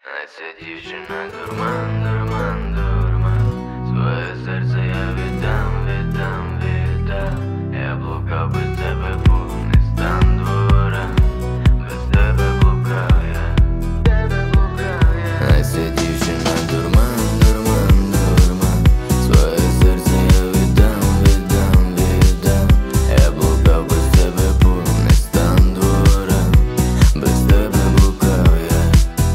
А ця дівчина дурман, дурман, дурман. Своє серце я віддам, віддам, віддам. Я блукав без тебе по містам двора. Без тебе блукав я, А ця дівчина дурман, дурман, дурман. Своє серце я віддам, віддам, віддам. Я блукав без тебе по містам двора. Без тебе блукав я.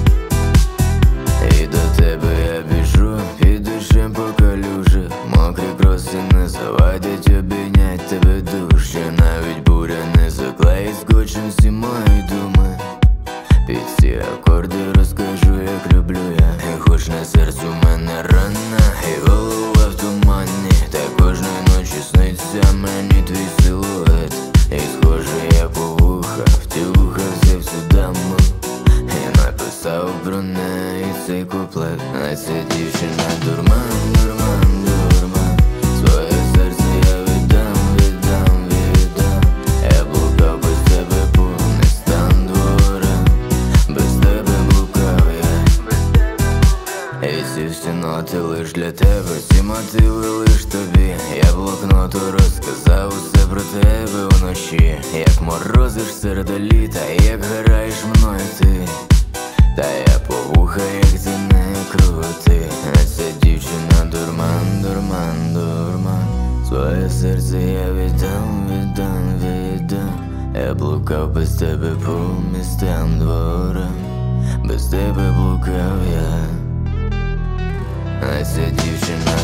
І до тебе я біжу, під дощем по калюжах. Мокрі кроси не завадять обійнять тебе дужче. Навіть буря не заклеїть скотчем всі мої думи. Під ці акорди розкажу, як люблю я. І хоч на серцю в мене рана, і голова в тумані, та кожної ночі сниться мені твій силует. І схоже я по вуха, втюхався в цю даму. І написав про неї цей куплет. А ця дівчина дурман, дурман, дурман. Своє серце я віддам, віддам, віддам. Я блукав без тебе по містам двора. Без тебе блукав я. І ці всі ноти лиш для тебе, ці мотиви лиш тобі. Я блокноту розказав усе про тебе вночі. Як морозиш серед літа, як граєш мною ти. Та я по вуха, як ти не крути. А ця дівчина дурман, дурман, дурман. Своє серце я віддам, віддам, віддам. Я блукав без тебе по містам двора. Без тебе блукав я. А ця дівчина